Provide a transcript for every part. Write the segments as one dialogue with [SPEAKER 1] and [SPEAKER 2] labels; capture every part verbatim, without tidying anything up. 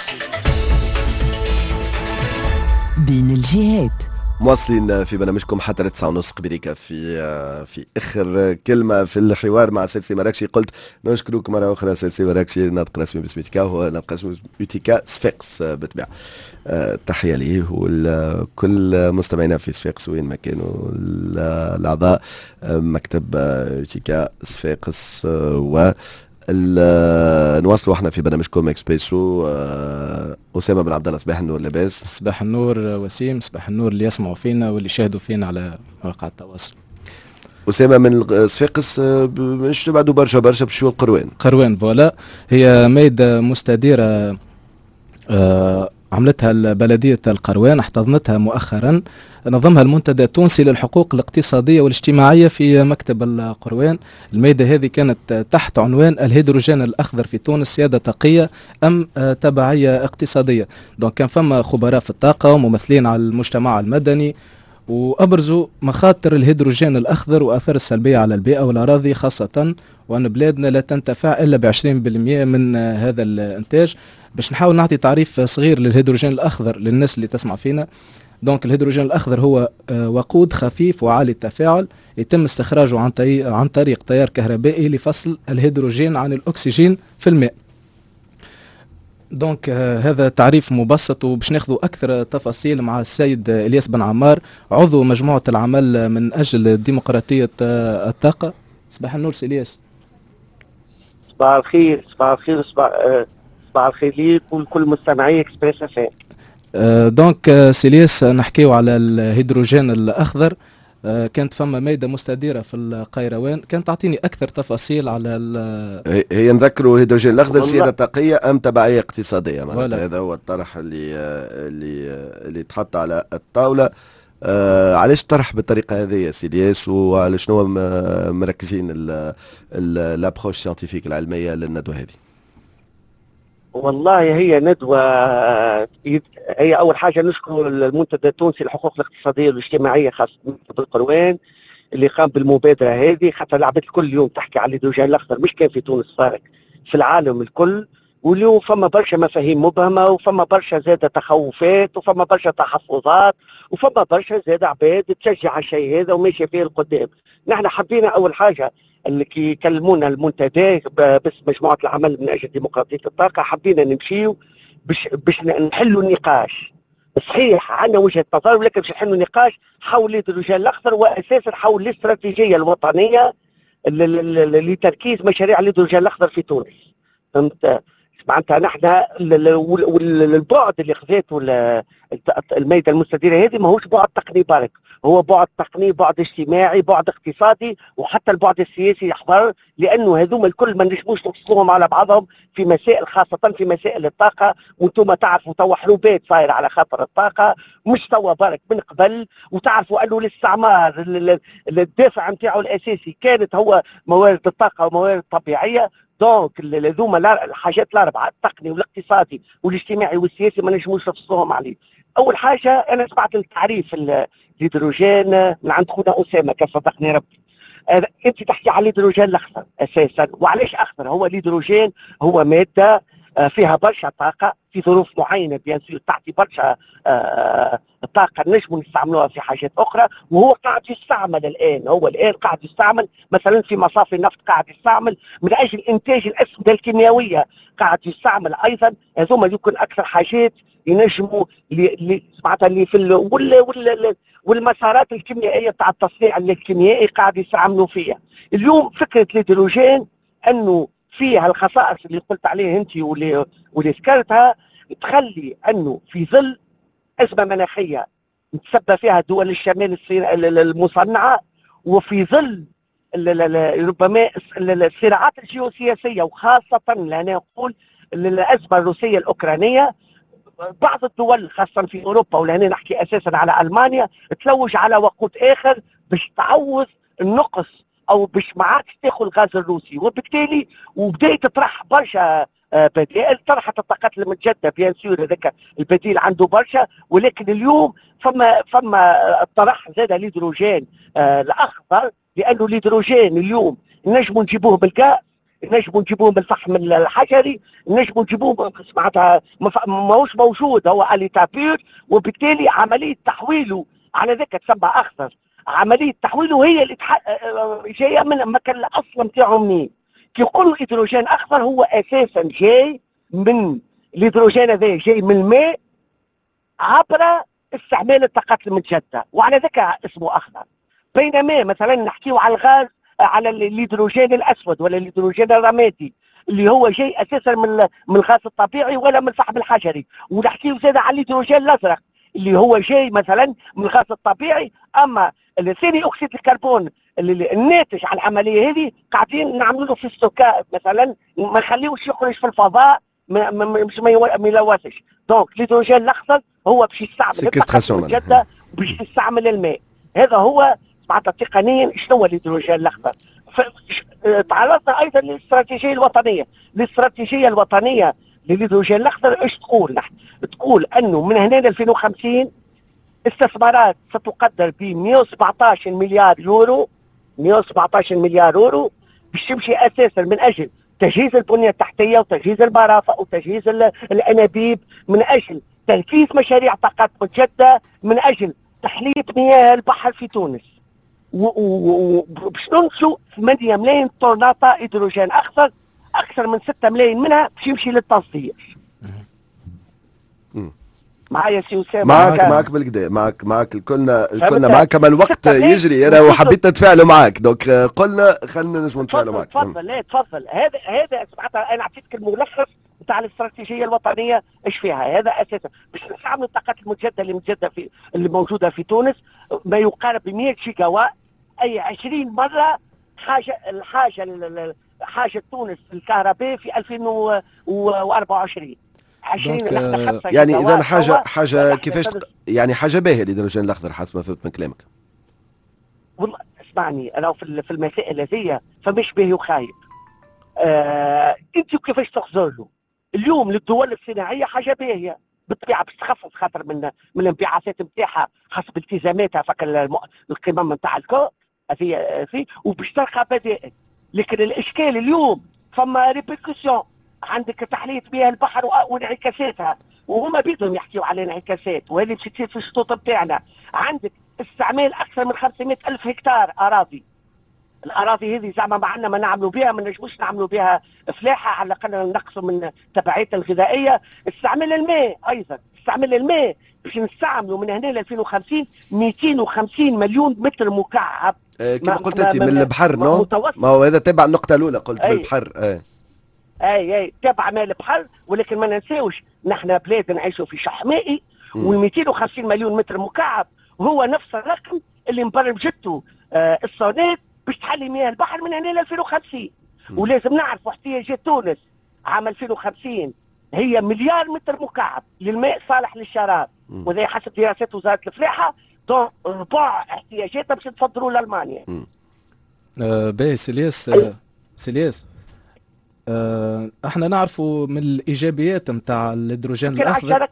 [SPEAKER 1] بين الجهات
[SPEAKER 2] مواصلين في برنامجكم حتى لتسعة ونص قبيليك في في اخر كلمه في الحوار مع سلسي مراكشي. قلت نشكرك مره اخرى سلسي مراكشي، ناطق رسمي باسم يوتيكا، وهو ناطق رسمي يوتيكا صفاقس بالطبيعه. تحيه ليه وكل مستمعينا في صفاقس وين ما كانوا الاعضاء مكتب يوتيكا صفاقس. و نواصلوا احنا في برنامجكم اكسبريسو. اسامه بن عبد الله، صباح النور، لاباس؟
[SPEAKER 3] صباح النور وسيم، صباح النور اللي يسمعوا فينا واللي يشاهدوا فينا على مواقع التواصل.
[SPEAKER 2] اسامه من صفاقس، مش تبعدوا برشا برشا بشو القروان؟
[SPEAKER 3] قروان فوالا، هي ميدة مستديره آه عملتها بلدية القروان، احتضنتها مؤخرا، نظمها المنتدى التونسي للحقوق الاقتصادية والاجتماعية في مكتب القروان. الميدة هذه كانت تحت عنوان الهيدروجين الأخضر في تونس، سيادة طاقية أم تبعية اقتصادية. دونك كان فما خبراء في الطاقة وممثلين على المجتمع المدني، وأبرزوا مخاطر الهيدروجين الأخضر وآثار السلبية على البيئة والأراضي خاصة، وأن بلادنا لا تنتفع إلا بعشرين بالمئة من هذا الإنتاج. باش نحاول نعطي تعريف صغير للهيدروجين الأخضر للناس اللي تسمع فينا. دونك الهيدروجين الأخضر هو وقود خفيف وعالي التفاعل، يتم استخراجه عن طريق عن طريق تيار كهربائي لفصل الهيدروجين عن الأكسجين في الماء. دونك هذا تعريف مبسط، وباش ناخذوا أكثر تفاصيل مع السيد إلياس بن عمار، عضو مجموعة العمل من أجل ديمقراطية الطاقة. صباح النور سي إلياس.
[SPEAKER 4] صباح الخير. صباح الخير. صباح صباح الخير ليك ولكل مستمعي اكسبريس اف ام.
[SPEAKER 3] دونك سي إلياس، نحكيو على الهيدروجين الأخضر. آه كانت فما ميدة مستديرة في القيروان، كانت تعطيني أكثر تفاصيل على ال
[SPEAKER 2] هي نذكروا الهيدروجين الأخضر سيادة طاقية أم تبعية اقتصادية؟ معناتها هذا هو الطرح اللي اللي اللي تحط على الطاولة. آه علاش طرح بالطريقة هذه يا سيدي ياس، وعلى شنو مركزين الابروش سيانتيفيك العلمية للندوة هذه؟
[SPEAKER 4] والله هي ندوة، هي أول حاجة نشكر المنتدى التونسي للحقوق الاقتصادية والاجتماعية خاصة بالقروان اللي قام بالمبادرة هذه، حتى لعبت كل يوم تحكي على الهيدروجين الأخضر، مش كان في تونس صارت في العالم الكل. واليوم فما برشا مفاهيم مبهمة، وفما برشا زادة تخوفات، وفما برشا تحفظات، وفما برشا زادة عباد تشجع الشيء هذا وماشي فيه القدام. نحن حبينا أول حاجة اللي كي يكلمونا المنتدى باسم مجموعة العمل من أجل ديمقراطية الطاقة، حبينا نمشيو باش باش نحلوا النقاش. صحيح عندنا وجهة نظر، ولكن باش نحلوا نقاش حول الهيدروجين الأخضر، وأساسا حول الاستراتيجية الوطنية لتركيز مشاريع الهيدروجين الأخضر في تونس. فهمت؟ معناتها نحن والبعد اللي خذاته الميدة المستديرة هذه ماهوش بعد تقني برك، هو بعد تقني، بعد اجتماعي، بعد اقتصادي، وحتى البعد السياسي يحضر، لانه هذوما الكل ما نجموش نفصلوهم على بعضهم في مسائل، خاصه في مسائل الطاقه. وانتم تعرفوا توا حروبات صايره على خاطر الطاقه، مش توا برك من قبل. وتعرفوا انه الاستعمار الدافع نتاعو الاساسي كانت هو موارد الطاقه وموارد الطبيعيه. دونك هذوما الحاجات الاربعه، التقني والاقتصادي والاجتماعي والسياسي، ما نجموش نفصلوهم عليه. اول حاجه انا سمعت التعريف الهيدروجين من عند خونا اسامه، كيف صدقني ربي. انت تحكي على الهيدروجين الاخضر اساسا، وعلاش اخضر؟ هو الهيدروجين هو ماده فيها برشا طاقه في ظروف معينه، بيان سور تعطي برشا طاقه نجموا نستعملوها في حاجات اخرى، وهو قاعد يستعمل الان. هو الان قاعد يستعمل مثلا في مصافي النفط، قاعد يستعمل من اجل انتاج الاسمده الكيميائيه، قاعد يستعمل ايضا. هذوما يكون اكثر حاجات ينجموا اللي معناتها اللي في ال وال وال والمسارات الكيميائيه تاع التصنيع الكيميائي قاعد يستعملوا فيها. اليوم فكره الهيدروجين انه فيها الخصائص اللي قلت عليها انت واللي واللي ذكرتها، تخلي انه في ظل ازمه مناخيه تسبب فيها دول الشمال المصنعه، وفي ظل ربما الصراعات الجيوسياسيه، وخاصه لأنا نقول الازمه الروسيه الاوكرانيه، بعض الدول خاصة في أوروبا، ولهنا نحكي أساسا على ألمانيا، تلوج على وقود آخر باش تعوض النقص أو باش ما عادش تاخذ الغاز الروسي. وبالتالي وبدأت تطرح برشا بدائل، طرحت الطاقات المتجددة بيان سور، هذاك البديل عنده برشا. ولكن اليوم فما فما طرح زاد الهيدروجين الأخضر، لأنه الهيدروجين اليوم نجموا نجيبوه بالغاز، نجموا نجيبوه بالفحم الحجري، نجموا نجيبوه معناتها ماهوش موجود، هو اليتابير، وبالتالي عمليه تحويله على ذاك تسمى اخضر. عمليه تحويله هي اللي تح... جايه من المكان الاصل نتاعو منين. كي يقولوا هيدروجين اخضر هو اساسا جاي من الهيدروجين هذا جاي من الماء عبر استعمال الطاقات المتجدده، وعلى ذاك اسمه اخضر. بينما مثلا نحكيو على الغاز، على الهيدروجين الاسود ولا الهيدروجين الرمادي اللي هو جاي اساسا من من الغاز الطبيعي ولا من الفحم الحجري، ونحكيو زاد على الهيدروجين الازرق اللي هو جاي مثلا من الغاز الطبيعي. اما ثاني اكسيد الكربون اللي الناتج على العمليه هذه قاعدين نعملوا له في ستوكات مثلا، ما نخليوش يخرج في الفضاء، مش ما يلوثش. دونك الهيدروجين الاخضر هو باش يستعمل الطاقه المتجدده باش يستعمل الماء. هذا هو معناتها تقنيا شنو هو الهيدروجين الاخضر. تعرضنا ايضا للاستراتيجيه الوطنيه، الاستراتيجيه الوطنيه للهيدروجين الاخضر ايش تقول؟ نحن تقول انه من هنا ل ألفين وخمسين استثمارات ستقدر ب مئة وسبعطاش مليار يورو، مئة وسبعطاش مليار يورو باش تمشي اساسا من اجل تجهيز البنيه التحتيه وتجهيز المرافق وتجهيز الانابيب، من اجل تنفيذ مشاريع طاقات متجدده، من اجل تحليه مياه البحر في تونس. وباش ننشئوا ثمانية ملايين طرناطه هيدروجين اخضر، اكثر من ستة ملايين منها باش يمشي للتصدير. معايا سي اسامه؟
[SPEAKER 2] معك معك بالكدا، معك معك الكلنا الكلنا معك، كما الوقت يجري انا وحبيت نتفاعلوا معك، دونك قلنا خلينا نجموا نتفاعلوا معك.
[SPEAKER 4] تفضل. لا تفضل. هذا هذا معناتها انا اعطيتك الملخص نتاع الاستراتيجيه الوطنيه ايش فيها. هذا اساسا باش نستعملوا الطاقات المتجدده اللي متجدده في اللي موجوده في تونس ما يقارب ب مئة جيجا وات، اي عشرين مره حاجه الحاجه حاجه تونس الكهرباء في ألفين وأربعة وعشرين. عشرين
[SPEAKER 2] يعني اذا حاجه حاجه كيفاش يعني حاجه باهيه الهيدروجين الاخضر حسب ما فهمت من كلامك.
[SPEAKER 4] والله اسمعني، انا في في المسائل هذيا فمش باهي وخايب. آه انت كيفاش تخزر له اليوم للدول الصناعيه حاجه باهيه بالطبيعه باش تخفض خاطر من من الانبعاثات نتاعها حسب التزاماتها فك القمم نتاع الكو هذه في، وباش تلقى بدائل. لكن الاشكال اليوم فما ريبركسيون، عندك تحليه مياه البحر وانعكاساتها، وهما بيدهم يحكيوا على انعكاسات، وهذه باش تصير في الشطوط بتاعنا. عندك استعمال اكثر من خمسمائة ألف هكتار اراضي، الاراضي هذه زعما ما عندنا ما نعملوا بها، ما نجموش نعملوا بها فلاحه، على الاقل نقصوا من تبعاتها الغذائيه. استعمال الماء ايضا، استعمال الماء باش نستعملوا من هنا ل ألفين وخمسين مئتين وخمسين مليون متر مكعب.
[SPEAKER 2] آه كما قلت انت من البحر، نو ما هو هذا تبع النقطه الاولى قلت أي بالبحر. اي
[SPEAKER 4] اي اي تبع ماء البحر، ولكن ما ننساوش نحن بلاد نعيشوا في شح مائي، وال مئتين وخمسين مليون متر مكعب هو نفس الرقم اللي مبرمجته آه الصونات باش تحلي مياه البحر من هنا ل ألفين وخمسين. ولازم نعرفوا احتياجات تونس عام ألفين وخمسين هي مليار متر مكعب للماء صالح للشراب، وهذا حسب دراسات وزاره الفلاحه. دون ربع احتياجاتنا باش تصدروا لالمانيا.
[SPEAKER 3] آه باهي سيلياس. آه سيلياس آه احنا نعرفوا من الايجابيات نتاع الهيدروجين الاخضر.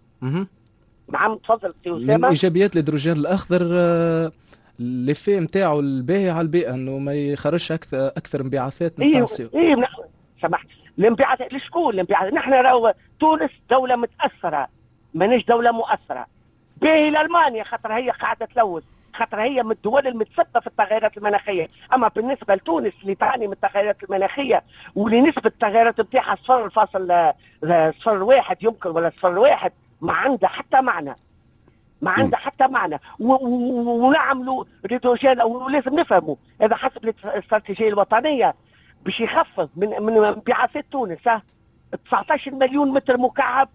[SPEAKER 4] نعم تفضل سي
[SPEAKER 3] اسامه. من ايجابيات الهيدروجين الاخضر آه ليفي نتاعو الباهي على البيئه انه ما يخرجش اكثر اكثر انبعاثات من التنسيق.
[SPEAKER 4] اي اي سمحت، الانبعاثات لشكون الانبعاثات؟ نحن راهو تونس دوله متاثره، ماناش دوله مؤثره. باهي لالمانيا خاطر هي قاعده تلوث، خاطر هي من الدول المتسببه في التغيرات المناخيه. اما بالنسبه لتونس اللي تعاني من التغيرات المناخيه واللي نسبه التغيرات نتاعها صفر فاصل صفر واحد يمكن ولا صفر واحد، ما عندها حتى معنى، ما عندها حتى معنى. ونعملوا الهيدروجين ولازم نفهموا هذا حسب الاستراتيجيه الوطنيه باش يخفض من من انبعاثات تونس تسعطاش مليون متر مكعب،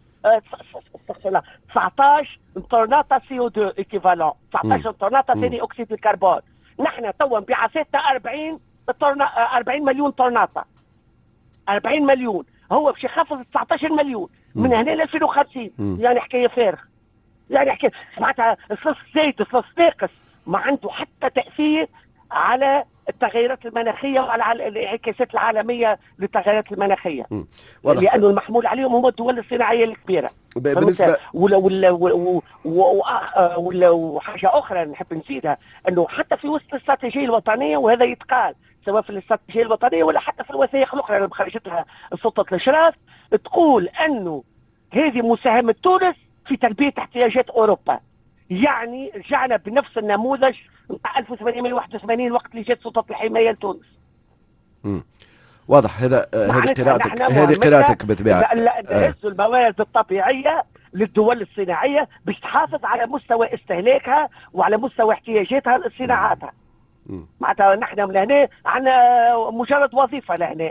[SPEAKER 4] تسعطاش طرناطه سي او اثنين ايكيفالون، تسعطاش طرناطه ثاني اكسيد الكربون. نحن توا انبعاثاتنا أربعين أربعين مليون طرناطه، أربعين مليون. هو باش يخفض تسعطاش مليون من هنا ل ألفين وخمسين. يعني حكايه فارغ، يعني حكايه معناتها الصف زايد الصف ناقص، ما عنده حتى تاثير على التغيرات المناخيه وعلى الانعكاسات العالميه للتغيرات المناخيه، لانه المحمول عليهم هم الدول الصناعيه الكبيره.
[SPEAKER 2] بالنسبه
[SPEAKER 4] ولا ولا ولا وحاجه اخرى نحب نزيدها، انه حتى في وسط الاستراتيجيه الوطنيه وهذا يتقال سواء في الاستراتيجيه الوطنيه ولا حتى في الوثائق الاخرى اللي خرجتها سلطه الاشراف، تقول انه هذه مساهمه تونس في تلبيه احتياجات اوروبا. يعني رجعنا بنفس النموذج نتاع ألف وثمانمائة وواحد وثمانين وقت اللي جات سلطه الحمايه لتونس.
[SPEAKER 2] امم واضح. هذا هذه قراءتك هذه قراءتك بالطبيعه.
[SPEAKER 4] نهزوا الموارد الطبيعيه للدول الصناعيه باش تحافظ على مستوى استهلاكها وعلى مستوى احتياجاتها لصناعاتها. معناتها نحن من هنا عندنا مجرد وظيفه لهنا.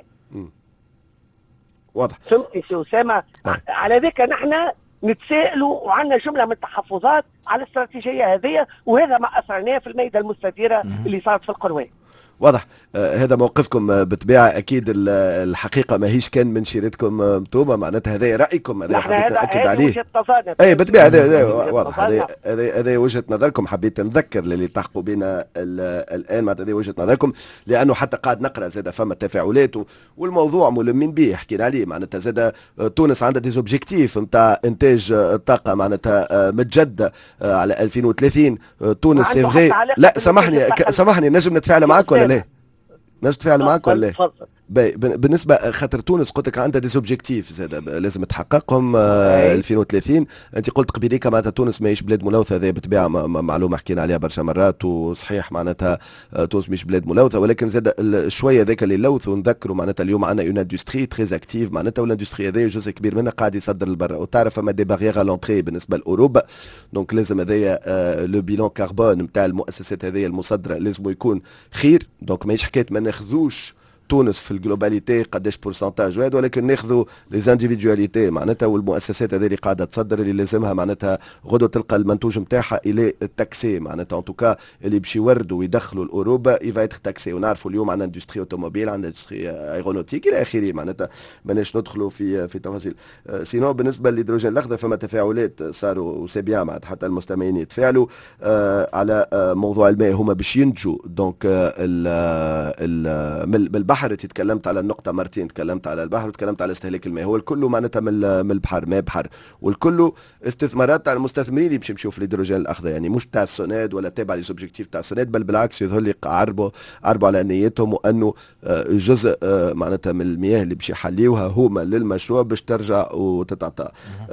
[SPEAKER 2] واضح.
[SPEAKER 4] فهمتي شو اسامه؟ على ذيك نحن نتسائلوا وعندنا جمله من التحفظات على الاستراتيجيه هذه، وهذا ما اثرناه في الميدان المستديره اللي صارت في القروان.
[SPEAKER 2] واضح. آه هذا موقفكم آه بالطبيعه. اكيد الحقيقه ماهيش كان من شيرتكم انتم، آه معناتها هذا رايكم، هذا حبيت ناكد عليه. اي بالطبيعه هذا واضح. هذا هذا وجهه نظركم. حبيت نذكر للي تحقوا بنا الان، معناتها هذه وجهه نظركم، لانه حتى قاعد نقرا زاد فما تفاعلات والموضوع ملمين به حكينا عليه. معناتها زاد تونس عندها دي زوبجيكتيف نتاع انتاج الطاقه معناتها متجدده على ألفين وثلاثين. تونس سي فغي. لا سامحني سامحني نجم نتفاعل معك ولا لا؟ نجم نتفاعل معك ولا لا؟ بالنسبه خاطر تونس قلت لك عندها دي زوبجيكتيف زاد لازم تحققهم آه ألفين وثلاثين. انت قلت قبيليك معناتها تونس ماهيش بلاد ملوثه، هذه بالطبيعه معلومه حكينا عليها برشا مرات وصحيح. معناتها آه تونس مش بلاد ملوثه، ولكن زاد شويه ذاك اللي لوثوا نذكروا. معناتها اليوم عندنا اون اندستري تري اكتيف، معناتها والاندستري هذايا جزء كبير منها قاعد يصدر لبرا، وتعرف فما دي باريير لونتري بالنسبه لاوروبا. دونك لازم هذايا آه لو بيلون كربون نتاع المؤسسات هذيا المصدره لازم يكون خير. دونك ماهيش حكايه ما ناخذوش تونس في الجلوباليتي قداش بورسنتاج واحد، ولكن ناخذوا لي زانديفيدواليتي معناتها والمؤسسات هذه اللي قاعده تصدر اللي لازمها معناتها غدوه تلقى المنتوج نتاعها الى التاكسي. معناتها ان توكا اللي باش يوردوا ويدخلوا لاوروبا يفا يتر تاكسي. ونعرفوا اليوم عندنا اندستري اوتوموبيل، عندنا اندستري ايرونوتيك الى اخره. معناتها ماناش ندخلوا في في تفاصيل. أه سينو بالنسبه للهيدروجين الاخضر فما تفاعلات صاروا وسي بيان، معناتها حتى المستمعين يتفاعلوا أه على أه موضوع الماء. هما باش ينتجوا دونك أه ال البحر. تكلمت على النقطة مرتين، تكلمت على البحر وتكلمت على استهلاك الماء. هو الكل معناتها من من البحر، ماء بحر، والكل استثمارات تاع المستثمرين اللي باش يمشيو في الهيدروجين الاخضر. يعني مش تاع السوناد ولا تابع للسوبجيكتيف تاع السوناد، بل بالعكس يظهر لي عربوا عربوا على نيتهم، وانه جزء معناتها من المياه اللي باش يحليوها هما للمشروع باش ترجع وتتعطى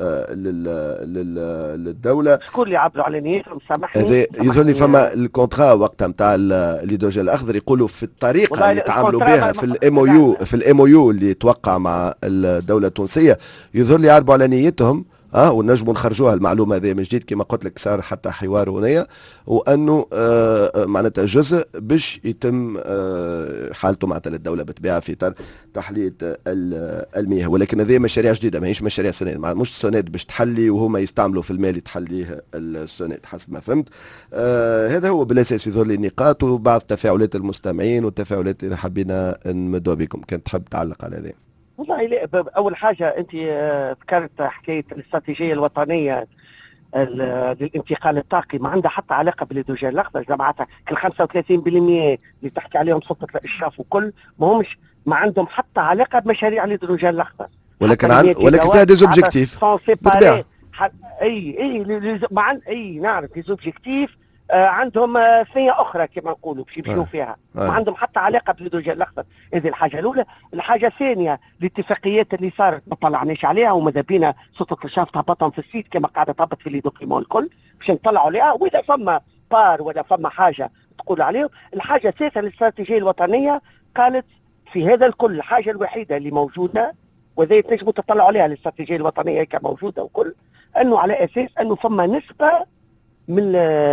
[SPEAKER 2] للدولة.
[SPEAKER 4] شكون اللي عبروا على نيتهم؟ سامحني.
[SPEAKER 2] هذا يظهر لي فما الكونترا وقتها نتاع الهيدروجين الاخضر يقولوا في الطريقة اللي تعاملوا بها في الام او يو في الام او يو اللي توقع مع الدوله التونسيه. يظهر لي عربوا على نيتهم اه ونجموا نخرجوها المعلومه هذه من جديد كما قلت لك. صار حتى حوار هنا، وانه آه معناتها جزء باش يتم آه حالته معناتها للدوله بالطبيعه في اطار تحليه المياه. ولكن هذه مشاريع جديده ماهيش مشاريع سوناد، مش سوناد باش تحلي وهما يستعملوا في الماء اللي تحليه السوناد حسب ما فهمت. آه هذا هو بالاساس يظهر لي النقاط وبعض تفاعلات المستمعين والتفاعلات اللي حبينا نمدوا بكم. كانت تحب تعلق على هذا؟
[SPEAKER 4] والله لا، اول حاجه انت ذكرت حكايه الاستراتيجيه الوطنيه للانتقال الطاقي، ما عندها حتى علاقه بالهيدروجين الاخضر. معناتها كل خمسة وثلاثين بالمئة اللي تحكي عليهم سلطه الاشراف وكل ما همش ما عندهم حتى علاقه بمشاريع الهيدروجين الاخضر.
[SPEAKER 2] ولكن عن ولكن فيها دي زوبجيكتيف بالطبيعه.
[SPEAKER 4] اي اي ما عند اي نعرف دي زوبجيكتيف. آه عندهم آه ثنيه اخرى كما نقولوا باش يمشيو فيها. ما عندهم حتى علاقه بالهيدروجين الاخضر. هذه الحاجه الاولى. الحاجه الثانيه الاتفاقيات اللي صارت ما طلعناش عليها، وماذا بينا سلطه الاشراف تهبطهم في السيت كما قاعده تهبط في لي دوكيمون الكل باش نطلعوا عليها، واذا فما بار ولا فما حاجه تقول عليهم. الحاجه الثالثه الاستراتيجيه الوطنيه قالت في هذا الكل الحاجه الوحيده اللي موجوده وذي تنجموا تطلعوا عليها الاستراتيجيه الوطنيه كموجوده وكل، انه على اساس انه فما نسبه من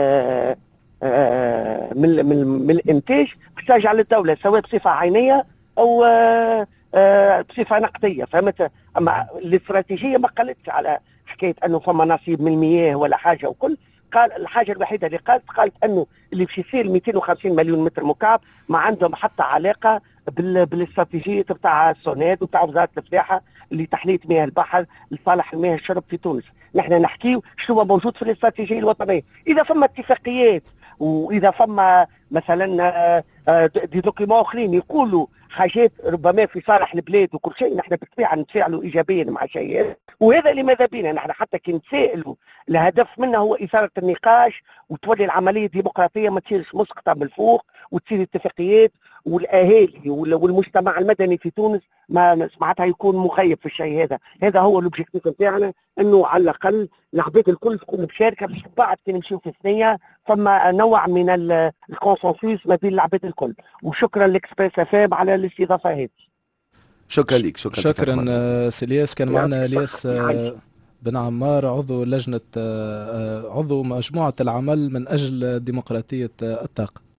[SPEAKER 4] من من, من الانتاج ترجع للدوله سواء بصفه عينيه او بصفه نقديه. فهمت؟ اما الاستراتيجيه ما قالتش على حكايه انه فما نصيب من المياه ولا حاجه وكل. قال الحاجه الوحيده اللي قالت قالت انه اللي باش يصير مئتين وخمسين مليون متر مكعب ما عندهم حتى علاقه بالاستراتيجيه بتاع السوناد وبتاع وزاره الفلاحه اللي تحليه مياه البحر لصالح المياه الشرب في تونس. نحن نحكيو شنو موجود في الاستراتيجيه الوطنيه. اذا فما اتفاقيات واذا فما مثلا دي دوكيمون اخرين يقولوا حاجات ربما في صالح البلاد وكل شيء، نحن بالطبيعه نتفاعلوا ايجابيا مع شيء وهذا لماذا بينا نحن حتى كي نتسائلوا الهدف منه هو اثاره النقاش، وتولي العمليه ديمقراطيه ما تصيرش مسقطه من الفوق، وتصير اتفاقيات، والاهالي والمجتمع المدني في تونس ما معناتها يكون مخيب في الشيء هذا. هذا هو الاوبجيكتيف نتاعنا، انه على الاقل العباد الكل تكون مشاركه، باش بعد كي نمشيو في الثانيه فما نوع من الكونسنسوس ما بين العباد الكل. وشكرا لإكسبريس اف ام على الاستضافه هذه.
[SPEAKER 2] شكرا لك. شكرا
[SPEAKER 3] شكرا آه، سي الياس. كان معنا الياس آه، بن عمار، عضو لجنه آه، عضو مجموعه العمل من اجل ديمقراطيه الطاقه.